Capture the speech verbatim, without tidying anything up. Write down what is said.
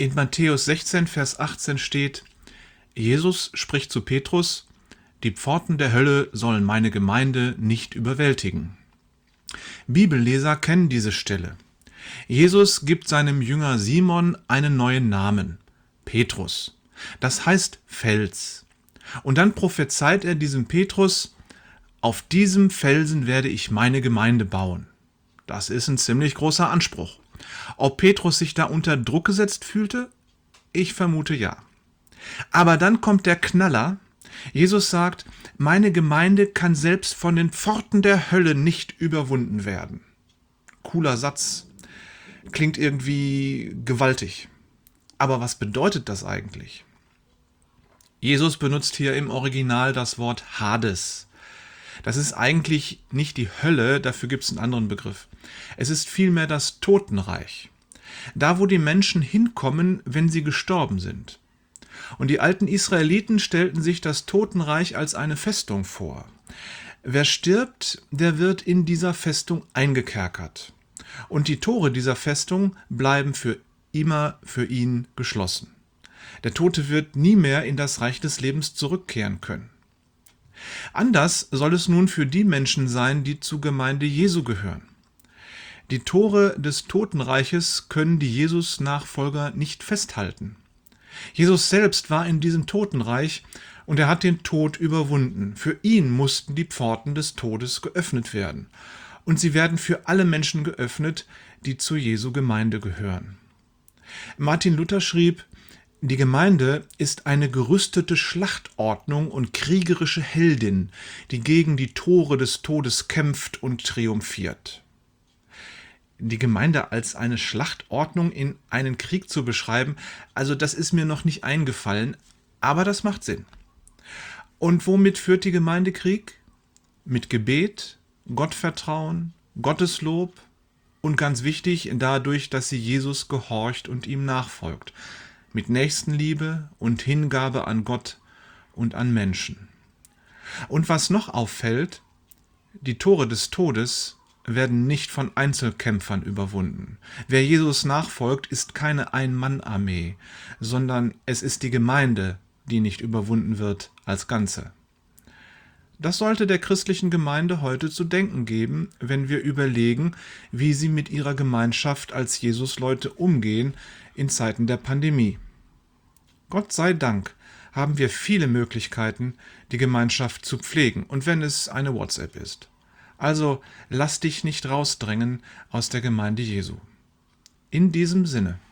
In Matthäus sechzehn, Vers achtzehn steht: Jesus spricht zu Petrus: Die Pforten der Hölle sollen meine Gemeinde nicht überwältigen. Bibelleser kennen diese Stelle. Jesus gibt seinem Jünger Simon einen neuen Namen: Petrus. Das heißt Fels. Und dann prophezeit er diesem Petrus: Auf diesem Felsen werde ich meine Gemeinde bauen. Das ist ein ziemlich großer Anspruch. Ob Petrus sich da unter Druck gesetzt fühlte? Ich vermute ja. Aber dann kommt der Knaller. Jesus sagt: Meine Gemeinde kann selbst von den Pforten der Hölle nicht überwunden werden. Cooler Satz. Klingt irgendwie gewaltig. Aber was bedeutet das eigentlich? Jesus benutzt hier im Original das Wort Hades. Das ist eigentlich nicht die Hölle, dafür gibt es einen anderen Begriff. Es ist vielmehr das Totenreich. Da, wo die Menschen hinkommen, wenn sie gestorben sind. Und die alten Israeliten stellten sich das Totenreich als eine Festung vor. Wer stirbt, der wird in dieser Festung eingekerkert. Und die Tore dieser Festung bleiben für immer für ihn geschlossen. Der Tote wird nie mehr in das Reich des Lebens zurückkehren können. Anders soll es nun für die Menschen sein, die zur Gemeinde Jesu gehören. Die Tore des Totenreiches können die Jesus-Nachfolger nicht festhalten. Jesus selbst war in diesem Totenreich und er hat den Tod überwunden. Für ihn mussten die Pforten des Todes geöffnet werden. Und sie werden für alle Menschen geöffnet, die zur Jesu Gemeinde gehören. Martin Luther schrieb: Die Gemeinde ist eine gerüstete Schlachtordnung und kriegerische Heldin, die gegen die Tore des Todes kämpft und triumphiert. Die Gemeinde als eine Schlachtordnung in einen Krieg zu beschreiben, also das ist mir noch nicht eingefallen, aber das macht Sinn. Und womit führt die Gemeinde Krieg? Mit Gebet, Gottvertrauen, Gotteslob und ganz wichtig, dadurch, dass sie Jesus gehorcht und ihm nachfolgt. Mit Nächstenliebe und Hingabe an Gott und an Menschen. Und was noch auffällt: Die Tore des Todes werden nicht von Einzelkämpfern überwunden. Wer Jesus nachfolgt, ist keine Ein-Mann-Armee, sondern es ist die Gemeinde, die nicht überwunden wird als Ganze. Das sollte der christlichen Gemeinde heute zu denken geben, wenn wir überlegen, wie sie mit ihrer Gemeinschaft als Jesusleute umgehen in Zeiten der Pandemie. Gott sei Dank haben wir viele Möglichkeiten, die Gemeinschaft zu pflegen, und wenn es eine WhatsApp ist. Also lass dich nicht rausdrängen aus der Gemeinde Jesu. In diesem Sinne.